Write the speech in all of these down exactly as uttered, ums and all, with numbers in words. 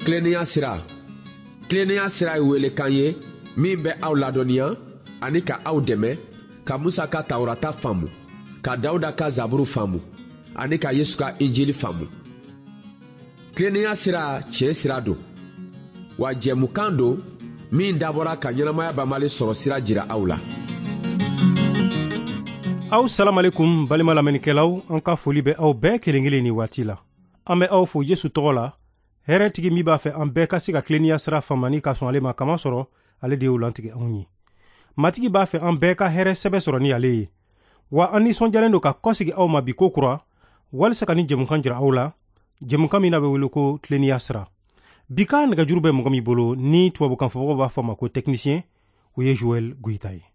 Kileniya sira. Kileniya sira ye welekan ye min bɛ aw ladɔnniya ani ka aw dɛmɛ ka Musa ka Tawurata faamu, ka Dawuda ka Zaburu faamu ani ka Yesu ka Injili faamu. Kileniya sira tiɲɛ sira don, wa jɛmukan don min dabɔra ka ɲɛnamaya banbali sɔrɔ sira jira aw la. Aw salam alaikum balima lamɛnnikɛlaw, an ka foli bɛ aw bɛɛ kelen kelen ni waati la. An bɛ aw fo Yesu tɔgɔ la. Hɛrɛtigi min b'a fɛ an bɛɛ ka se ka kileniya sira faamani ka sɔn ale ma kama sɔrɔ ale de y'o lantigɛ anw ye. Matigi b'a fɛ an bɛɛ ka hɛrɛ sɛbɛ sɔrɔ ni ale ye. Wa an nisɔndiyalen don ka kɔsegi aw ma bi ko kura, walisa ka ni jɛmukan jira aw la, jɛmukan min na bɛ wele ko kileniya sira. Bi ka nɛgɛjuru bɛ mɔgɔ min bolo ni tubabukan fɔbagaw b'a fɔ ma ko technicien, o ye Joel Guita ye.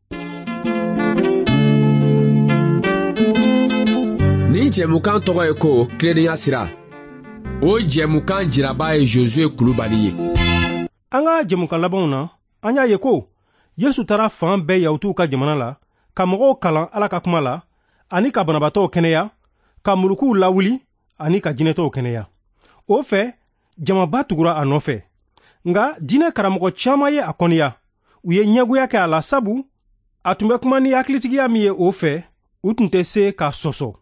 Ni jɛmukan tɔgɔ ye ko kileniya sira. O jɛmukan jiraba ye Josue Kulubali ye. An ka jɛmukan labanw na, an y'a ye ko Yesu taara fan bɛɛ Yahudiw ka jamana la, ka mɔgɔw kalan Ala ka kuma la, ani ka banabatɔw kɛnɛya, ka mulukuw lawuli, ani ka jinɛtɔw kɛnɛya. O fɛ, jamaba tugura a nɔfɛ. Nga diinɛ karamɔgɔ caaman ye a kɔniya. U ye ɲɛgoya kɛ a la, sabu a tun bɛ kuma ni hakilitigiya min ye o fɛ, u tun tɛ se k'a sɔsɔ.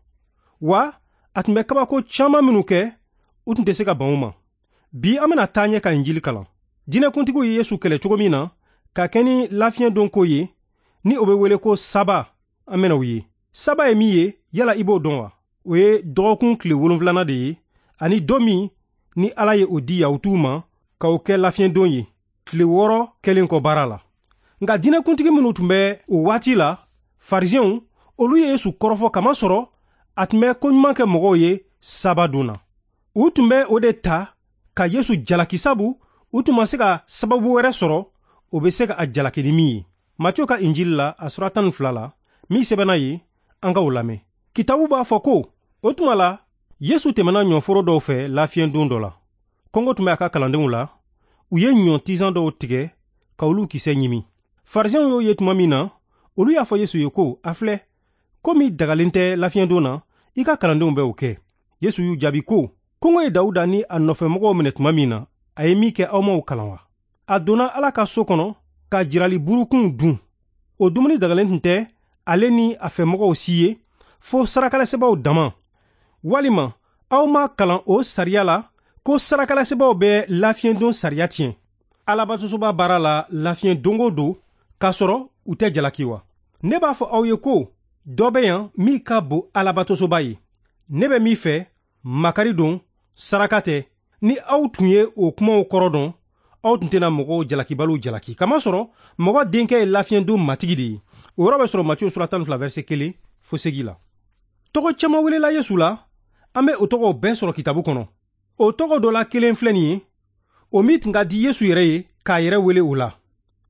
Wa a tun bɛ kabako caaman minnu kɛ, u tun tɛ se ka ban u ma. Bi an bena taa ɲɛ ka Injili kalan. Diinɛkuntigiw ye Yesu kɛlɛ cogo min na, ka kɛ ni lafiɲɛ don ko ye, ni o bɛ wele ko saba, an bena o ye. Saba ye min ye, yala i b'o dɔn wa? O ye dɔgɔkun tile wolonfilana de ye, ani don min ni Ala ye o di Yahudiw ma, ka o kɛ lafiɲɛ don ye, tile wɔɔrɔ kɛlen kɔ baara la. Nka diinɛkuntigi minnu tun bɛ o waati la, Farizɛnw, olu ye Yesu kɔrɔfɔ kama sɔrɔ a tun bɛ koɲuman kɛ mɔgɔw ye saba don na. U tun bɛ o de ta ka Yesu jalaki, sabu u tun ma se ka sababu wɛrɛ sɔrɔ o bɛ se ka a jalaki ni min ye. Matiyu ka Injili la a sura tan ni fila la, min sɛbɛnna ye, an ka o lamɛn. Kitabu b'a fɔ ko o tuma la Yesu tɛmɛna ɲɔforo dɔw fɛ lafiɲɛ don dɔ la. Kɔngɔ tun bɛ a ka kalandenw la, u ye ɲɔ tisan dɔw tigɛ ka olu kisɛ ɲimi. Farizɛnw y'o ye tuma min na, olu y'a fɔ Yesu ye ko a filɛ, komi dagalen tɛ lafiɲɛ don na, i ka kalandenw bɛ o kɛ. Yesu y'u jaabi ko kɔngɔ ye Dawuda ni a nɔfɛmɔgɔw minɛ tuma min na, a ye min kɛ aw m'o kalan wa? A donna Ala ka so kɔnɔ ka jirali burukun dun. O dumuni dagalen tun tɛ ale ni a fɛmɔgɔw si ye, fo sarakalasɛbɛw dama. Walima aw ma kalan o sariya la ko sarakalasɛbɛw bɛ lafiɲɛ don sariya tiɲɛ. Alabatosoba baara la lafiɲɛ don o don, k'a sɔrɔ u tɛ jalaki wa? Ne b'a fɔ aw ye ko dɔ bɛ yan min ka bon alabatosoba ye. Ne bɛ min fɛ, makari don, saraka tɛ. Ni aw tun ye o kumaw kɔrɔ dɔn, aw tun tɛna mɔgɔw jalakibaliw jalaki. Kama sɔrɔ mɔgɔ denkɛ ye lafiɲɛ don matigi de ye. O yɔrɔ bɛ sɔrɔ Matiyu sura tan ni fila verset kelen fo segi la. Tɔgɔ caaman welela Yesu la, an bɛ o tɔgɔw bɛɛ sɔrɔ kitabu kɔnɔ. O tɔgɔ dɔ la kelen filɛ nin ye, o min tun ka di Yesu yɛrɛ ye k'a yɛrɛ wele o la.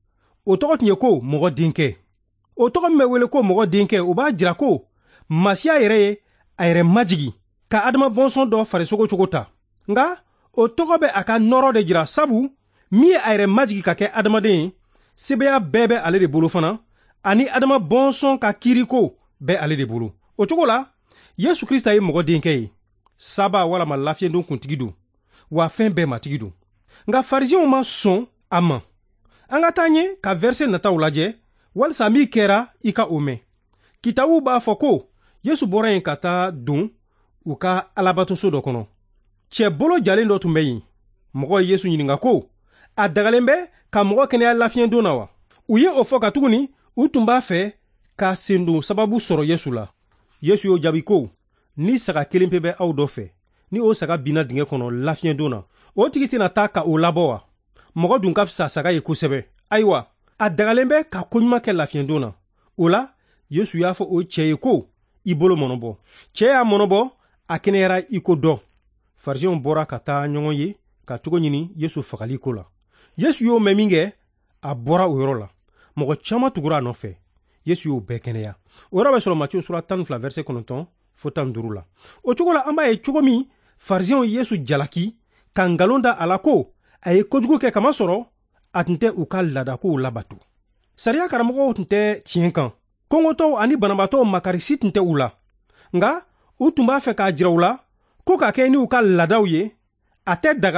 O tɔgɔ tun ye ko mɔgɔ denkɛ. O tɔgɔ min bɛ wele ko mɔgɔ denkɛ, o b'a jira ko Masiya yɛrɛ ye a yɛrɛ majigi ka adama bɔnsɔn dɔ farisogo cogo ta. Nga o tɔgɔ bɛ a ka nɔrɔ de jira, sabu min ye a yɛrɛ majigi ka kɛ adamaden ye, sebeya bɛɛ bɛ ale de bolo fana, ani adama bɔnsɔn ka kiiriko bɛ ale de bolo. O cogo la, Yesu Krista ye mɔgɔ denkɛ ye, saba walama lafiɲɛ don kuntigi don, wa fɛn bɛɛ matigi don. Nga Farizɛnw ma sɔn a ma. An ka taa ɲɛ ka verset nataw lajɛ, walisa min kɛra i ka o mɛn. Kitabu b'a fɔ ko Yesu bɔra yen ka taa don u ka alabatoso dɔ kɔnɔ. Cɛ bolo jalen dɔ tun bɛ yen. Mɔgɔ ye Yesu ɲininka ko a dagalen bɛ ka mɔgɔ kɛnɛya lafiɲɛ don na wa? U ye o fɔ ka tuguni, u tun b'a fɛ ka sen don sababu sɔrɔ Yesu la. Yesu y'o jaabi ko ni saga kelen pe bɛ aw dɔ fɛ, ni o saga binna dingɛ kɔnɔ lafiɲɛ don na, o tigi tɛna taa ka o labɔ wa? Mɔgɔ dun ka fisa saga ye kosɛbɛ. Ayiwa, a dagalen bɛ ka koɲuman kɛ lafiɲɛ don na. O la, Yesu y'a fɔ o cɛ ye ko i bolo mɔnɔbɔ. Cɛ y'a mɔnɔbɔ, a kɛnɛyara i ko dɔ. Farizɛnw bɔra ka taa ɲɔgɔn ye ka cogo ɲini Yesu fagali ko la. Yesu y'o mɛn min kɛ, a bɔra o yɔrɔ la. Mɔgɔ caaman tugura a nɔfɛ. Yesu y'o bɛɛ kɛnɛya. O yɔrɔ bɛ sɔrɔ Matiyu sura tan ni fila verset kɔnɔntɔn fo tan ni duuru la. O cogo la, an b'a ye cogo min Farizɛnw ye Yesu jalaki ka ngalon da a la ko a ye kojugu kɛ kama sɔrɔ a tun tɛ u ka laadakow labato. Sariya karamɔgɔw tun tɛ tiɲɛ kan. Kɔngɔtɔw ani banabatɔw makarisi tun tɛ u la. Nga u tun b'a fɛ k'a jira u la ko ka kɛ ni u ka laadaw ye, a tɛ daga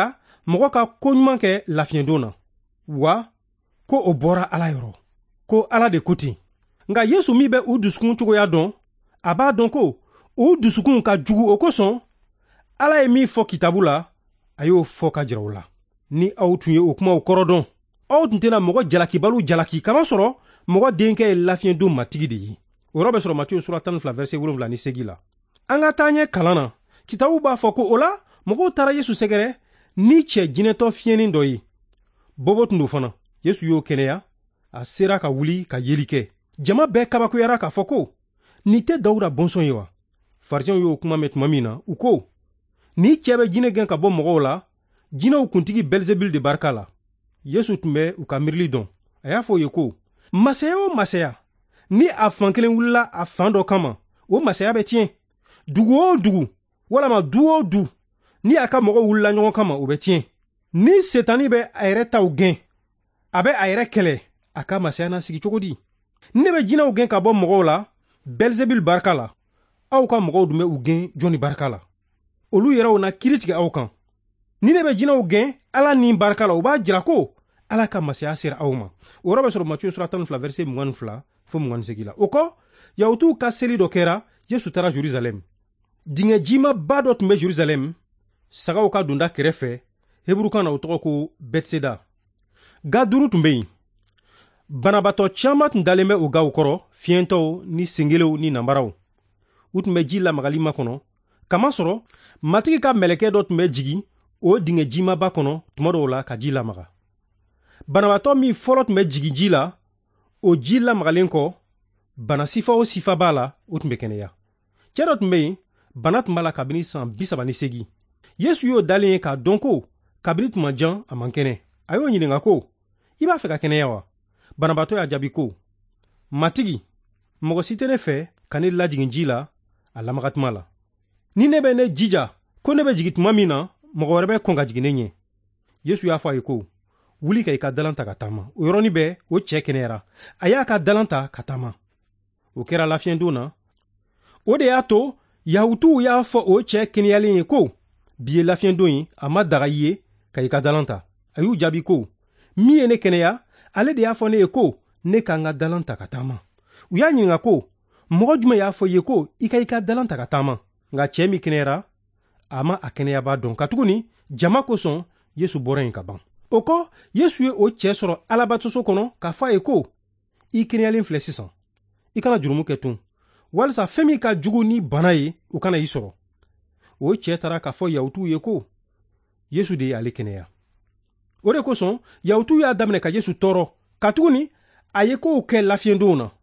mɔgɔ ka koɲuman kɛ lafiɲɛdon na wa ko o bɔra Ala yɔrɔ ko Ala de ko ten nka Yesu min bɛ u dusukun cogoya dɔn a b'a dɔn ko u dusukun ka jugu o kosɔn Ala ye min fɔ kitabu la a y'o fɔ ka jira u la ni aw tun ye o kumaw kɔrɔ dɔn aw tun tɛna mɔgɔ jalakibalu jalaki kamasɔrɔ mɔgɔ denkɛ ye lafiɲɛdon matigi de ye o yɔrɔ bɛ sɔrɔ Matiyu sura tan ni fila verset wolonwula ni segin la an ka taa ɲɛ kalan na kitabu b'a fɔ ko o la mɔgɔw taara Yesu sɛgɛrɛ ni cɛ jinɛtɔ fiɲɛnin dɔ ye bobo tun do fana Yesu y'o kɛnɛya a sera ka wuli ka yeli kɛ jama bɛɛ kabakoyara k'a fɔ ko nin tɛ Dawuda bɔnsɔn ye wa farisɛnw y'o kuma mɛn tuma min na u ko ni cɛ bɛ jinɛ gɛn ka bɔ mɔgɔw la jinɛw kuntigi Belzebul de barika la Yesu tun bɛ u ka miirili dɔn a y'a fɔ u ye ko masaya o masaya ni a fan kelen wulila a fan dɔ kama o masaya bɛ tiɲɛ dugu o dugu walama du o du ni a ka mɔgɔ wulila ɲɔgɔn kama o bɛ tiɲɛ ni setani bɛ a yɛrɛ taw gɛn a bɛ a yɛrɛ kɛlɛ a ka masaya na sigi cogo di ne bɛ jinɛw gɛn ka bɔ mɔgɔw la Belzebul barika la aw ka mɔgɔw dun bɛ u gɛn jɔnni barika la olu yɛrɛw na kiiri tigɛ aw kan ni ne bɛ jinɛw gɛn Ala ni barika la u b'a jira ko Ala ka masaya sera aw ma o yɔrɔ bɛ sɔrɔ Matiyu sura tan ni fila verset mugan ni fila fo mugan ni segin la o kɔ Yahudiw ka seli dɔ kɛra Yesu taara Jerusalem dingɛ jima ba dɔ tun bɛ Jerusalem sagaw ka donda kɛrɛfɛ Hebrukan na o tɔgɔ ko Betseda ga duuru tun bɛ yen banabatɔ caman tun dalen bɛ o gaw kɔrɔ fiɲɛtɔw ni sengelew ni nambaraw u tun bɛ ji lamagali ma kɔnɔ kamasɔrɔ matigi ka mɛlɛkɛ dɔ tun bɛ jigin o dingɛ jimaba kɔnɔ tuma dɔw la ka ji lamaga banabatɔ min fɔlɔ tun bɛ jigin ji la o ji lamagalen kɔ bana sifa o sifa b'a la o tun bɛ kɛnɛya cɛ dɔ tun bɛ yen bana tun b'a la kabini san bi saba ni segin Yesu y'o dalen ye k'a dɔn ko kabini tuma jan a man kɛnɛ a y'o ɲininka ko i b'a fɛ ka kɛnɛya wa banabatɔ y'a jaabi ko matigi mɔgɔ si tɛ ne fɛ ka ne lajigin ji la a lamaga tuma la ni ne bɛ ne jija ko ne bɛ jigin tuma min na mɔgɔ wɛrɛ bɛ kɔn ka jigin ne ɲɛ Yesu y'a fɔ a ye ko wuli ka i ka dalan ta ka taama o yɔrɔnin bɛɛ o cɛ kɛnɛyara a y'a ka dalan ta ka taama o kɛra lafiɲɛdon na o de y'a to Yahudiw y'a fɔ o cɛ kɛnɛyalen ye ko bi ye lafiɲɛdon ye a ma daga i ye ka i ka dalan ta a y'u jaabi ko min ye ne kɛnɛya ale de y'a fɔ ne ye ko ne ka n ka dalan ta ka taama u y'a ɲininka ko mɔgɔ jumɛn y'a fɔ i ye ko i ka i ka dalan ta ka taama nka cɛ min kɛnɛyara a ma a kɛnɛyaba dɔn katuguni jama kosɔn Yesu bɔra yen ka ban o kɔ Yesu ye o cɛ sɔrɔ alabatoso kɔnɔ k'a fɔ a ye ko i kɛnɛyalen filɛ sisan i kana jurumu kɛ tun walisa fɛn min ka jugu ni bana ye u kana i sɔrɔ o cɛ taara k'a fɔ Yahudiw ye ko Yesu de ye ale kɛnɛya o de kosɔn Yahudiw y'a daminɛ ka Yesu tɔɔrɔ katuguni a ye kow kɛ lafiɲɛdon na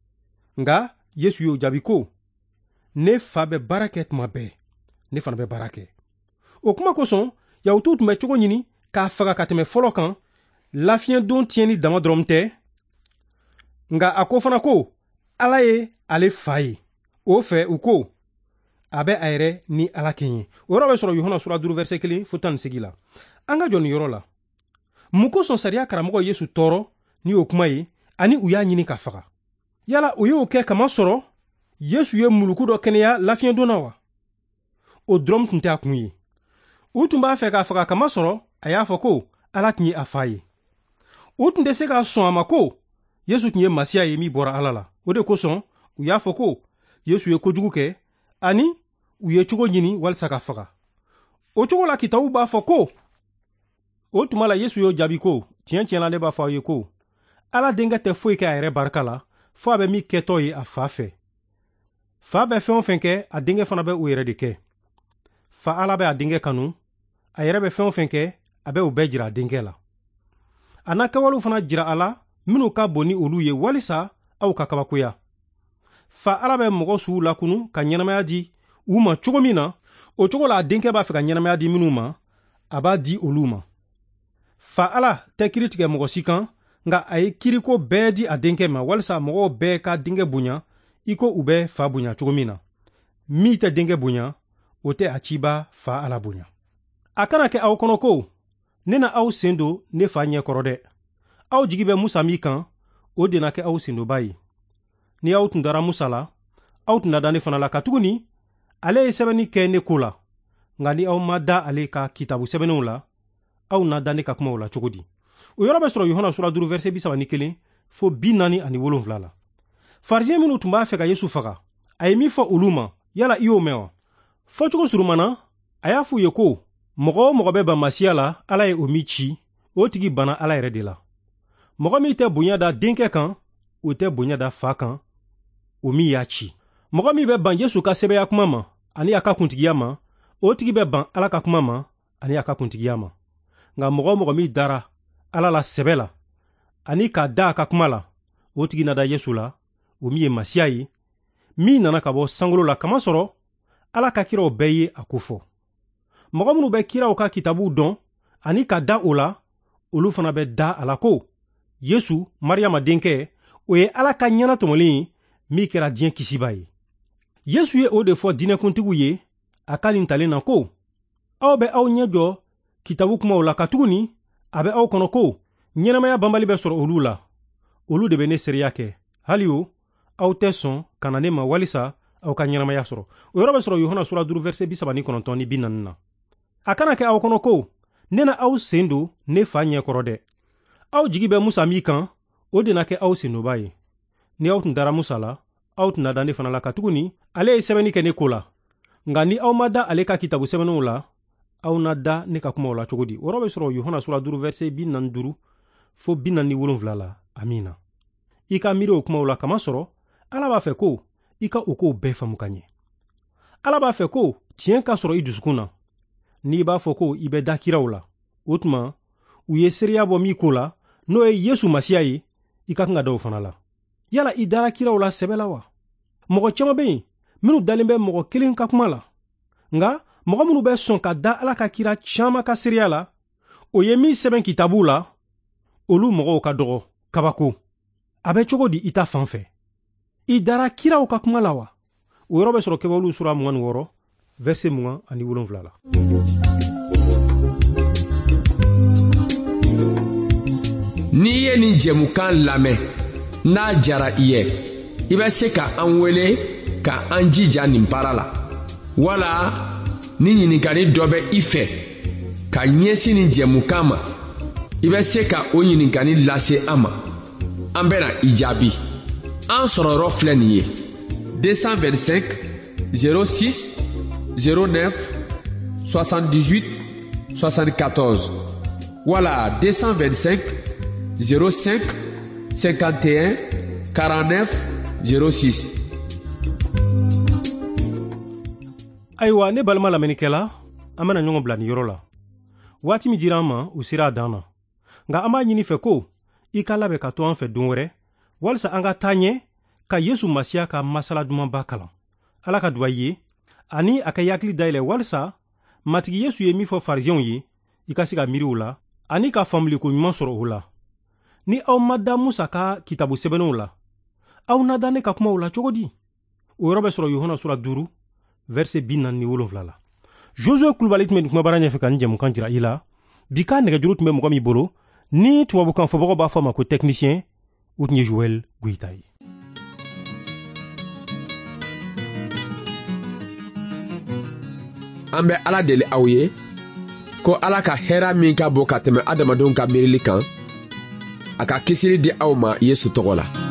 nka Yesu y'o jaabi ko ne fa bɛ baara kɛ tuma bɛɛ ne fana bɛ baara kɛ o kuma kosɔn Yahudiw tun bɛ cogo ɲini k'a faga ka tɛmɛ fɔlɔ kan lafiɲɛdon tiɲɛni dama dɔrɔn tɛ nka a ko fana ko Ala ye ale fa ye o fɛ u ko a bɛ a yɛrɛ ni Ala kɛ ye o yɔrɔ bɛ sɔrɔ Yohana sura duuru verset kelen fo tan ni segin la an ka jɔ nin yɔrɔ la mun kosɔn sariya karamɔgɔ Yesu tɔɔrɔ ni o kuma ye ani u y'a ɲini k'a faga yala u y'o kɛ kamasɔrɔ Yesu ye muluku dɔ kɛnɛya lafiɲɛdon na wa o dɔrɔn tun tɛ a kun ye u tun b'a fɛ k'a faga kamasɔrɔ a y'a fɔ ko Ala tun ye a fa ye u tun tɛ se k'a sɔn a ma ko Yesu tun ye Masiya ye min bɔra Ala la o de kosɔn u y'a fɔ ko Yesu ye kojugu kɛ ani u ye cogo ɲini walisa ka faga o cogo la kitabu b'a fɔ ko o tuma la Yesu y'o jaabi ko tiɲɛ tiɲɛ la ne b'a fɔ aw ye ko Ala denkɛ tɛ foyi kɛ a yɛrɛ barika la fo a bɛ min kɛtɔ ye a fa fɛ fa bɛ fɛn o fɛn kɛ a denkɛ fana bɛ o yɛrɛ de kɛ fa Ala bɛ a denkɛ kanu a yɛrɛ bɛ fɛn o fɛn kɛ a bɛ o bɛɛ jira a denkɛ la a n'a kɛwalew fana jira a la minnu ka bon ni olu ye walisa aw ka kabakoya fa Ala bɛ mɔgɔ sugu lakunu ka ɲɛnamaya di u ma cogo min na o cogo la a denkɛ b'a fɛ ka ɲɛnamaya di minnu ma a b'a di olu ma fa Ala tɛ kiiri tigɛ mɔgɔ si kan nka a ye kiiriko bɛɛ di a denkɛ ma walisa mɔgɔw bɛɛ ka denkɛ bonya i ko u bɛ fa bonya cogo min na min tɛ denkɛ bonya o tɛ a ciba fa Ala bonya a kana kɛ aw kɔnɔ ko ne na aw sen don ne fa ɲɛ kɔrɔ dɛ aw jigi bɛ Musa min kan o de na kɛ aw sendonba ye ni aw tun dara Musa la aw tun na da ne fana la katuguni ale ye sɛbɛnni kɛ ne ko la nka ni aw ma da ale ka kitabu sɛbɛnnenw la aw na da ne ka kumaw la cogo di o yɔrɔ bɛ sɔrɔ yohana sura duuru verset bi saba ni kelen fo bi naani ani wolonfila la. farisiyɛn minnu tun b'a fɛ ka yesu faga a ye min fɔ olu ma yala i y'o mɛn wa? fɔcogo surumana a y'a f'u ye ko mɔgɔ o mɔgɔ bɛ ban masiya la ala ye o min ci o tigi banna ala yɛrɛ de la. mɔgɔ min tɛ bonya da denkɛ kan o tɛ bonya da fa kan o min y'a ci. mɔgɔ min bɛ ban yesu ka sɛbɛya kuma ma ani a ka kuntigiya ma o tigi bɛ ban ala ka kuma ma ani a ka kuntigiya ma. nka mɔgɔ o mɔgɔ min dara ala la sɛbɛ la ani k'a da a ka kuma la o tigi nada yesu la o min ye masiya ye min nana ka bɔ sankolo la kamasɔrɔ ala ka kiraw bɛɛ ye a ko fɔ. mɔgɔ minnu bɛ kiraw ka kitabuw dɔn ani ka da o la olu fana bɛ da a la ko yesu mariyama denkɛ o ye ala ka ɲɛna tɔmɔlen min kɛra diɲɛ kisiba ye. yesu ye o de fɔ diinɛkuntigiw ye a ka nin talen na ko aw bɛ aw ɲɛ jɔ kitabu kumaw la ka tuguni a bɛ aw kɔnɔ ko ɲɛnamaya banbali bɛ sɔrɔ olu la olu de bɛ ne seereya kɛ hali o aw tɛ sɔn ka na ne ma walisa aw ka ɲɛnamaya sɔrɔ. o yɔrɔ bɛ sɔrɔ yohana sura duuru verset bi saba ni kɔnɔntɔn ni bi naani na. a kana kɛ aw kɔnɔ ko ne na aw sen don ne fa ɲɛkɔrɔ dɛ. aw jigi bɛ musa min kan o de na kɛ aw sendoba ye. ni aw tun dara musa la aw tun na da ne fana la ka tuguni ale ye sɛbɛnni kɛ ne ko la. nka ni aw ma da ale ka kitabu sɛbɛnnenw la aw na da ne ka kumaw la cogo di? o yɔrɔ bɛ sɔrɔ yohana sura duuru verset bi naani duuru fo bi naani wolonfila la. amina. i ka miiri o kumaw la kamasɔrɔ ala b'a fɛ ko i ka o kow bɛɛ faamu ka ɲɛ. ala b'a fɛ ko tiɲɛ ka sɔrɔ i dusukun na. n'i b'a fɔ ko i bɛ da kiraw la o tuma u ye seereya bɔ min ko la n'o ye yesu masiya ye i ka kan ka da o fana la. yala i dara kiraw la sɛbɛ la wa? mɔgɔ caman bɛ yen minnu dalen bɛ mɔgɔ kelen ka kuma la nka mɔgɔ minnu bɛ sɔn ka da ala ka kira caman ka seereya la o ye min sɛbɛn kitabu la olu mɔgɔw ka dɔgɔ kabako. a bɛ cogo di i ta fan fɛ? i dara kiraw ka kuma la wa? o yɔrɔ bɛ sɔrɔ kɛwalew sura mugan ni wɔɔrɔ verset mugan ani wolonfila la. n'i ye nin jɛmukan lamɛn n'a jara i ye i bɛ se ka an wele ka an jija nin baara la wala ni ɲininkali dɔ bɛ i fɛ ka ɲɛsin nin jɛmukan ma i bɛ se ka o ɲininkali lase an ma an bɛna i jaabi. an sɔrɔyɔrɔ filɛ nin ye deux cent vingt-cinq zéro six zéro neuf soixante-dix-huit soixante-quatorze wala deux cent vingt-cinq zéro cinq cinquante et un quarante-neuf zéro six. ayiwa ne balima lamɛnnikɛla an bena ɲɔgɔn bila nin yɔrɔ la. waati min dira an ma u sera a dan na nka an b'a ɲini fɛ ko i ka labɛn ka to an fɛ don wɛrɛ walisa an ka taa ɲɛ ka yesu masiya ka masala dumanba kalan. ala ka duwa i ye ani a ka yakili dayɛlɛ walisa matigi yesu ye min fɔ farisiyɛnw ye i ka se ka miiri o la ani ka faamuliko ɲuman sɔrɔ o la. ni aw ma da musa ka kitabu sɛbɛnnenw la aw na da ne ka kumaw la cogo di? o yɔrɔ bɛ sɔrɔ yohana sura duuru verset bi naani ni wolonfila la. josue kulubali tun bɛ nin kumabara ɲɛfɛ ka nin jɛmukan jira i la. bi ka nɛgɛjuru tun bɛ mɔgɔ min bolo ni tubabukan fɔbagaw b'a fɔ a ma ko technicien o tun ye joel guyita ye. an bɛ ala deli aw ye ko ala ka hɛra min ka bon ka tɛmɛ adamadenw ka miirili kan a ka kisiri di aw ma yesu tɔgɔ la.